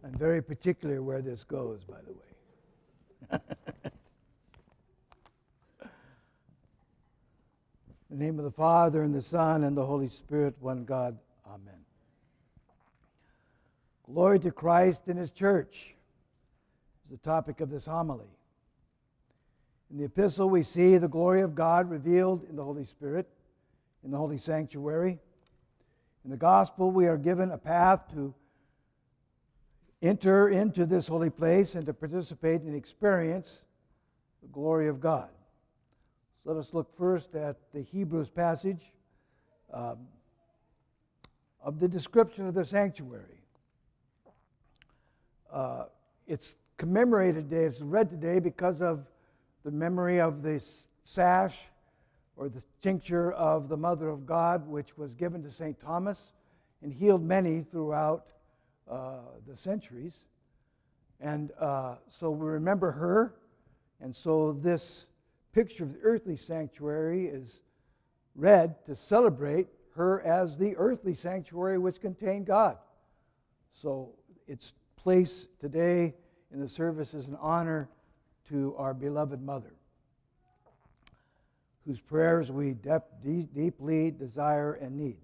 I'm very particular where this goes, by the way. In the name of the Father, and the Son, and the Holy Spirit, one God. Amen. Glory to Christ and His church is the topic of this homily. In the epistle, we see the glory of God revealed in the Holy Spirit, in the holy sanctuary. In the gospel, we are given a path to enter into this holy place and to participate and experience the glory of God. So let us look first at the Hebrews passage of the description of the sanctuary. It's commemorated today, it's read today because of the memory of the sash or the tincture of the Mother of God, which was given to St. Thomas and healed many throughout the centuries. And so we remember her, and so this picture of the earthly sanctuary is read to celebrate her as the earthly sanctuary which contained God. So its place today in the service is an honor to our beloved Mother, whose prayers we deeply desire and need.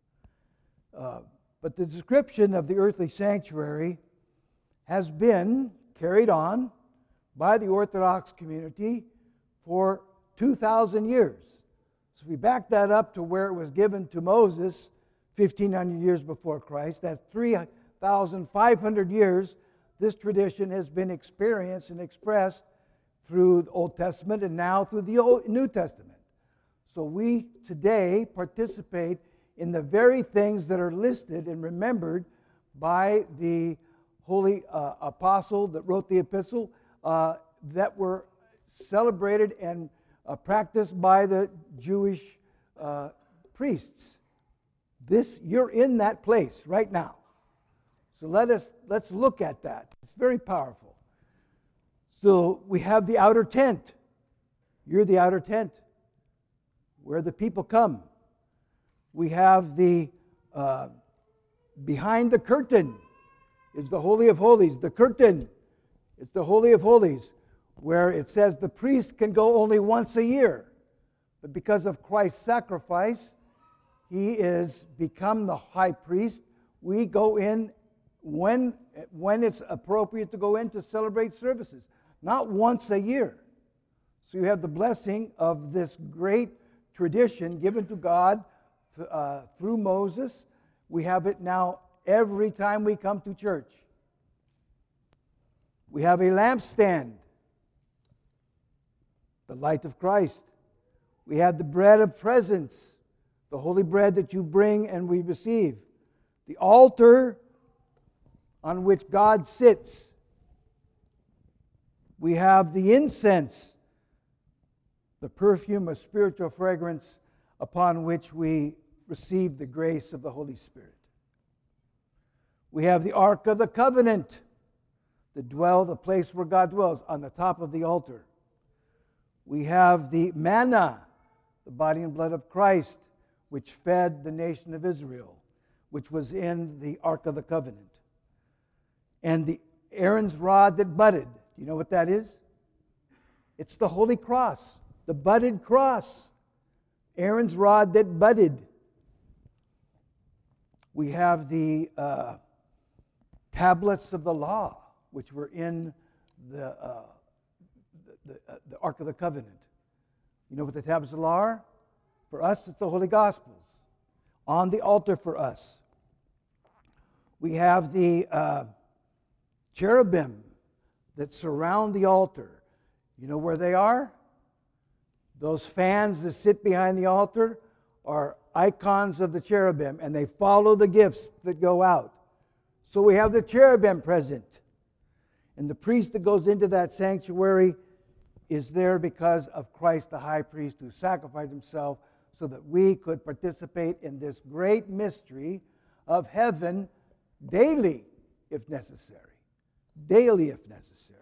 But the description of the earthly sanctuary has been carried on by the Orthodox community for 2,000 years. So if we back that up to where it was given to Moses 1,500 years before Christ, that's 3,500 years, this tradition has been experienced and expressed through the Old Testament and now through the New Testament. So we today participate in the very things that are listed and remembered by the holy apostle that wrote the epistle that were celebrated and practiced by the Jewish priests. You're in that place right now. So let's look at that. It's very powerful. So we have the outer tent. You're the outer tent where the people come. We have the behind the curtain is the Holy of Holies. The curtain is the Holy of Holies, where it says the priest can go only once a year. But because of Christ's sacrifice, He is become the high priest. We go in when it's appropriate to go in to celebrate services, not once a year. So you have the blessing of this great tradition given to God through Moses. We have it now every time we come to church. We have a lampstand, the light of Christ. We have the bread of presence, the holy bread that you bring and we receive. The altar on which God sits. We have the incense, the perfume of spiritual fragrance upon which we receive the grace of the Holy Spirit. We have the Ark of the Covenant, the place where God dwells, on the top of the altar. We have the manna, the body and blood of Christ, which fed the nation of Israel, which was in the Ark of the Covenant. And the Aaron's rod that budded. Do you know what that is? It's the Holy Cross, the budded cross. Aaron's rod that budded. We have the tablets of the law, which were in the Ark of the Covenant. You know what the tablets of the law are? For us, it's the Holy Gospels on the altar for us. We have the cherubim that surround the altar. You know where they are? Those fans that sit behind the altar are icons of the cherubim, and they follow the gifts that go out. So we have the cherubim present. And the priest that goes into that sanctuary is there because of Christ the high priest who sacrificed himself so that we could participate in this great mystery of heaven daily, if necessary. Daily, if necessary.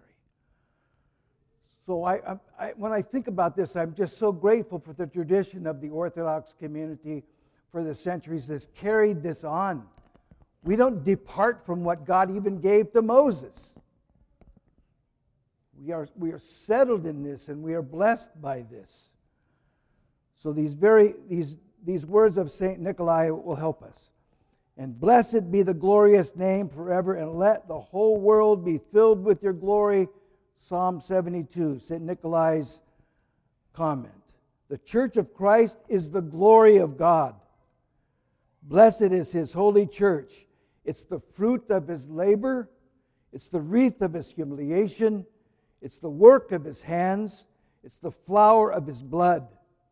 So when I think about this, I'm just so grateful for the tradition of the Orthodox community for the centuries that's carried this on. We don't depart from what God even gave to Moses. We are settled in this, and we are blessed by this. So these words of St. Nikolai will help us. And blessed be the glorious name forever, and let the whole world be filled with your glory. Psalm 72, St. Nikolai's comment. The Church of Christ is the glory of God. Blessed is His holy church. It's the fruit of His labor. It's the wreath of His humiliation. It's the work of His hands. It's the flower of His blood.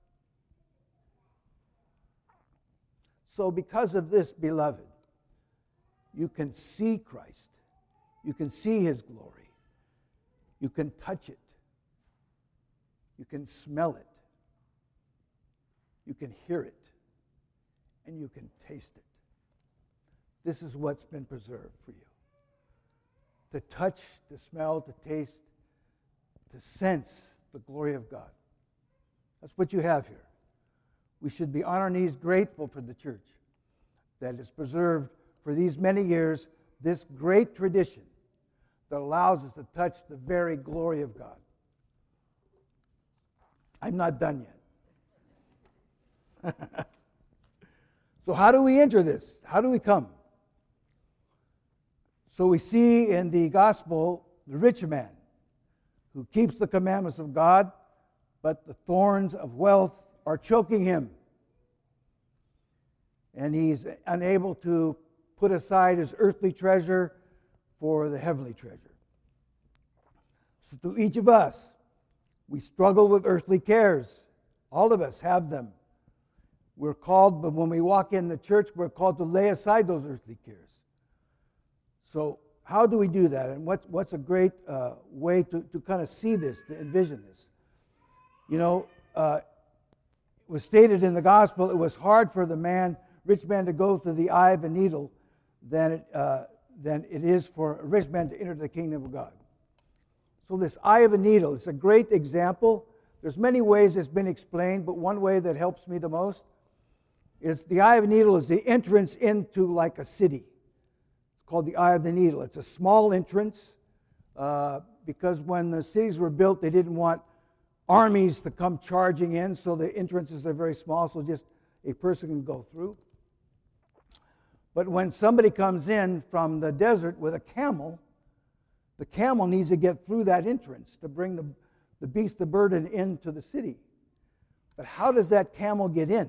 So because of this, beloved, you can see Christ. You can see His glory. You can touch it. You can smell it. You can hear it. And you can taste it. This is what's been preserved for you. To touch, to smell, to taste, to sense the glory of God. That's what you have here. We should be on our knees grateful for the church that has preserved for these many years this great tradition that allows us to touch the very glory of God. I'm not done yet. So how do we enter this? How do we come? So we see in the gospel the rich man who keeps the commandments of God, but the thorns of wealth are choking him. And he's unable to put aside his earthly treasure for the heavenly treasure. So to each of us, we struggle with earthly cares. All of us have them. We're called, but when we walk in the church, we're called to lay aside those earthly cares. So how do we do that? And what's a great way to kind of see this, to envision this? You know, it was stated in the gospel, it was hard for the rich man to go through the eye of a needle than it is for a rich man to enter the kingdom of God. So this eye of a needle is a great example. There's many ways it's been explained, but one way that helps me the most is the eye of a needle is the entrance into like a city. It's called the eye of the needle. It's a small entrance because when the cities were built, they didn't want armies to come charging in, so the entrances are very small, so just a person can go through. But when somebody comes in from the desert with a camel, the camel needs to get through that entrance to bring the beast of burden into the city. But how does that camel get in?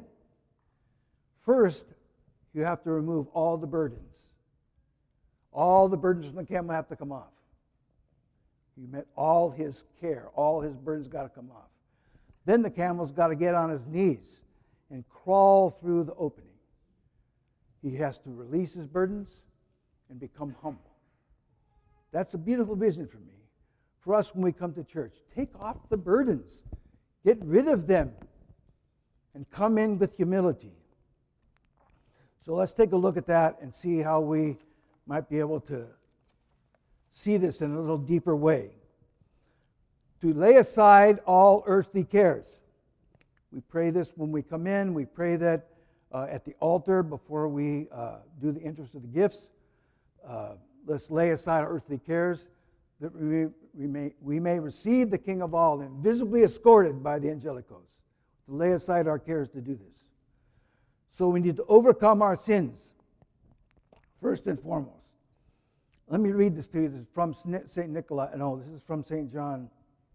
First, you have to remove all the burdens. All the burdens from the camel have to come off. You met all his care, all his burdens got to come off. Then the camel's got to get on his knees and crawl through the opening. He has to release his burdens and become humble. That's a beautiful vision for me. For us when we come to church, take off the burdens. Get rid of them and come in with humility. So let's take a look at that and see how we might be able to see this in a little deeper way. To lay aside all earthly cares. We pray this when we come in. We pray that at the altar before we do the entrance of the gifts. Let's lay aside our earthly cares that we may receive the King of all, invisibly escorted by the angelic hosts. To lay aside our cares to do this. So we need to overcome our sins, first and foremost. Let me read this to you. This is from St. Nikolai. No, this is from St. John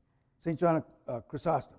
Chrysostom.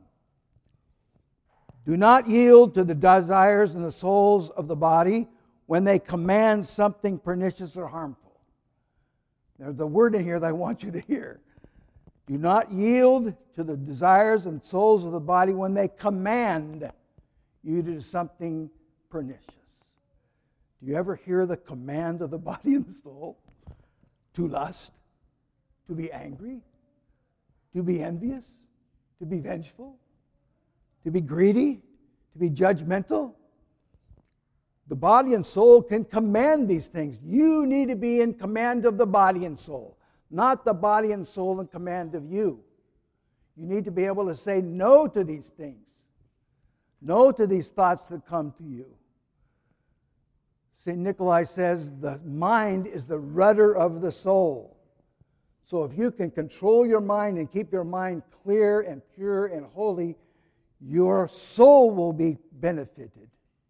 Do not yield to the desires and the souls of the body when they command something pernicious or harmful. There's the word in here that I want you to hear. Do not yield to the desires and souls of the body when they command you to do something pernicious. Do you ever hear the command of the body and the soul? To lust, to be angry, to be envious, to be vengeful, to be greedy, to be judgmental. The body and soul can command these things. You need to be in command of the body and soul, not the body and soul in command of you. You need to be able to say no to these things, no to these thoughts that come to you. St. Nikolai says the mind is the rudder of the soul. So if you can control your mind and keep your mind clear and pure and holy, your soul will be benefited.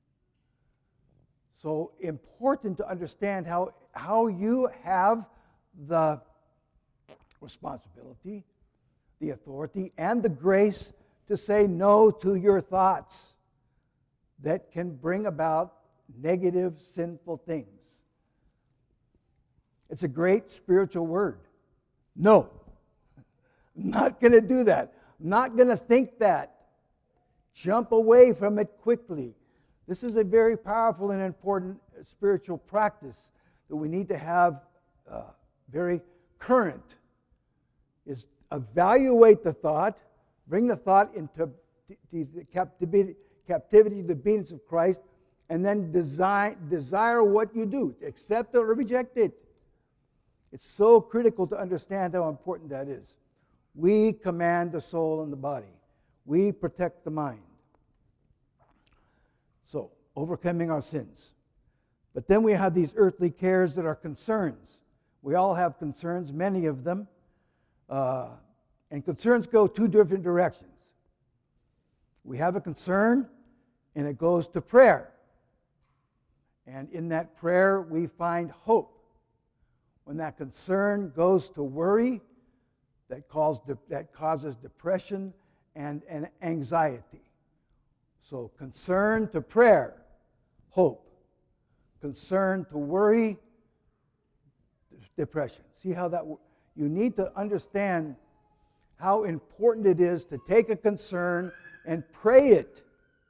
So important to understand how you have the responsibility, the authority, and the grace to say no to your thoughts that can bring about negative, sinful things. It's a great spiritual word. No. I'm not going to do that. I'm not going to think that. Jump away from it quickly. This is a very powerful and important spiritual practice that we need to have very current. Is evaluate the thought, bring the thought into the captivity to the obedience of Christ, and then desire what you do. Accept it or reject it. It's so critical to understand how important that is. We command the soul and the body. We protect the mind. So, overcoming our sins. But then we have these earthly cares that are concerns. We all have concerns, many of them. And concerns go two different directions. We have a concern, and it goes to prayer. And in that prayer, we find hope. When that concern goes to worry, that causes depression and anxiety. So concern to prayer, hope. Concern to worry, depression. See how that you need to understand how important it is to take a concern and pray it.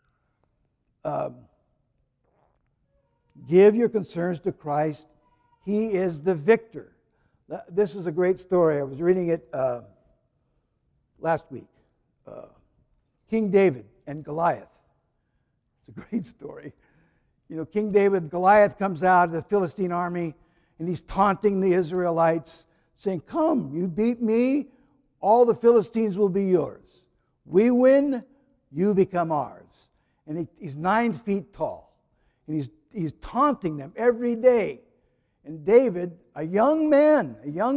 Give your concerns to Christ. He is the victor. This is a great story. I was reading it last week. King David and Goliath. It's a great story. You know, King David, Goliath comes out of the Philistine army, and he's taunting the Israelites, saying, "Come, you beat me, all the Philistines will be yours. We win, you become ours." And he's 9 feet tall, and he's taunting them every day. And David, a young man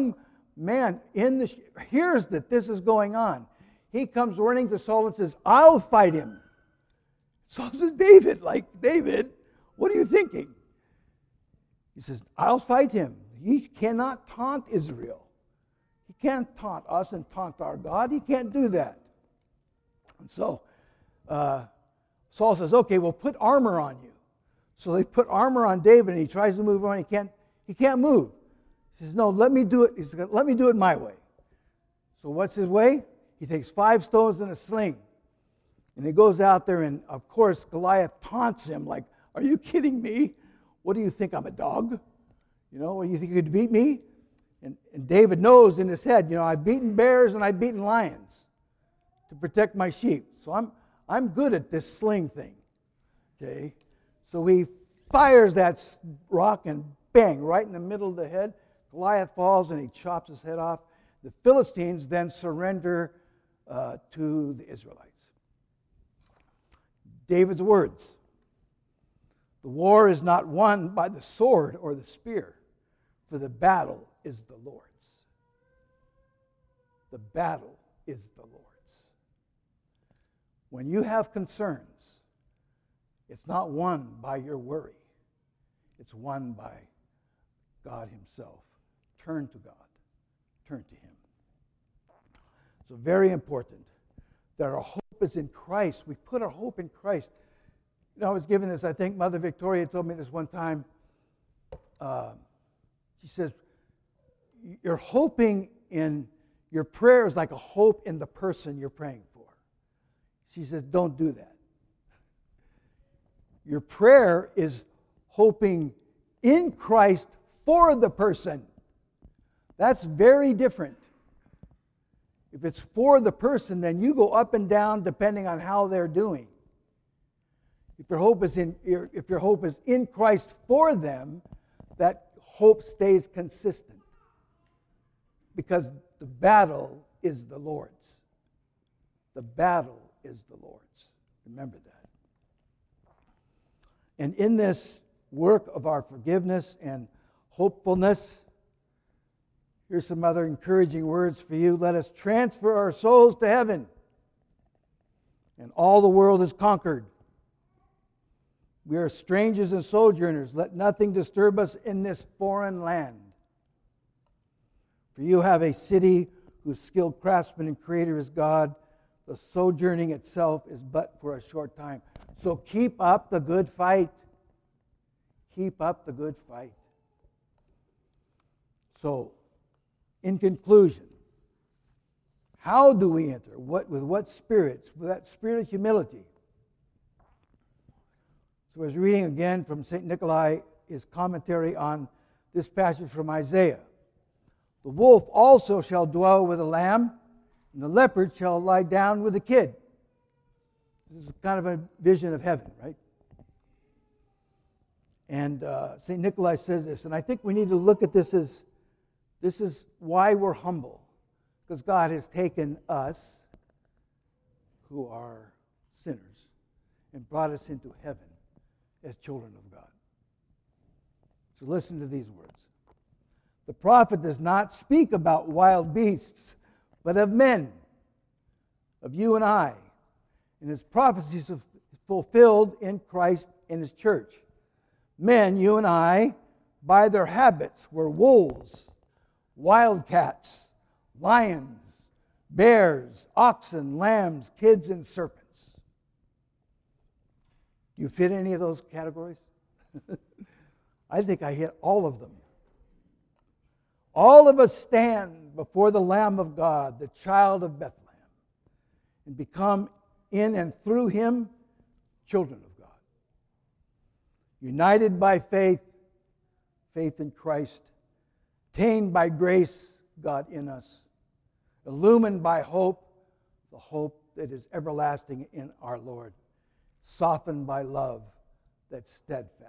hears that this is going on. He comes running to Saul and says, "I'll fight him." Saul says, David, what are you thinking? He says, "I'll fight him. He cannot taunt Israel. He can't taunt us and taunt our God. He can't do that." And so Saul says, "Okay, well, put armor on you." So they put armor on David, and he tries to move on. He can't move. He says, "No, let me do it." He says, "Let me do it my way." So what's his way? He takes 5 stones and a sling. And he goes out there, and of course, Goliath taunts him like, "Are you kidding me? What do you think, I'm a dog? You know, you think you could beat me?" And David knows in his head, I've beaten bears and I've beaten lions to protect my sheep. So I'm good at this sling thing. Okay? So he fires that rock and bang, right in the middle of the head. Goliath falls and he chops his head off. The Philistines then surrender to the Israelites. David's words: "The war is not won by the sword or the spear, for the battle is the Lord's." The battle is the Lord's. When you have concerns, it's not won by your worry. It's won by God Himself. Turn to God. Turn to Him. So very important that our hope is in Christ. We put our hope in Christ. I was given this, I think Mother Victoria told me this one time. She says, you're hoping in, your prayer is like a hope in the person you're praying for. She says, don't do that. Your prayer is hoping in Christ for the person. That's very different. If it's for the person, then you go up and down depending on how they're doing. If your hope is in Christ for them, that hope stays consistent. Because the battle is the Lord's. The battle is the Lord's. Remember that. And in this work of our forgiveness and hopefulness. Here's some other encouraging words for you. Let us transfer our souls to heaven, and all the world is conquered. We are strangers and sojourners. Let nothing disturb us in this foreign land. For you have a city whose skilled craftsman and creator is God. The sojourning itself is but for a short time. So keep up the good fight. Keep up the good fight. So, in conclusion, how do we enter? With what spirits? With that spirit of humility. So I was reading again from St. Nikolai, his commentary on this passage from Isaiah. The wolf also shall dwell with the lamb, and the leopard shall lie down with the kid. This is kind of a vision of heaven, right? And St. Nikolai says this, and I think we need to look at this as, this is why we're humble. Because God has taken us, who are sinners, and brought us into heaven as children of God. So listen to these words. The prophet does not speak about wild beasts, but of men, of you and I. And his prophecies are fulfilled in Christ and his church. Men, you and I, by their habits, were wolves, wildcats, lions, bears, oxen, lambs, kids, and serpents. Do you fit any of those categories? I think I hit all of them. All of us stand before the Lamb of God, the child of Bethlehem, and become in and through him children of God. United by faith, faith in Christ, tamed by grace, God in us, illumined by hope, the hope that is everlasting in our Lord, softened by love that's steadfast.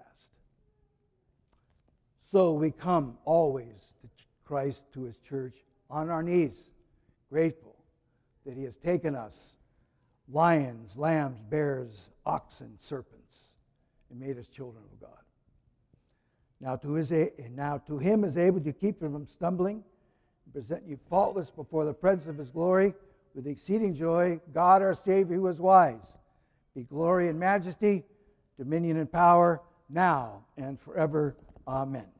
So we come always to Christ, to his church, on our knees, grateful that he has taken us, lions, lambs, bears, oxen, serpents, and made us children of God. Now to him is able to keep you from stumbling and present you faultless before the presence of his glory with exceeding joy, God our Savior who is wise. Be glory and majesty, dominion and power, now and forever. Amen.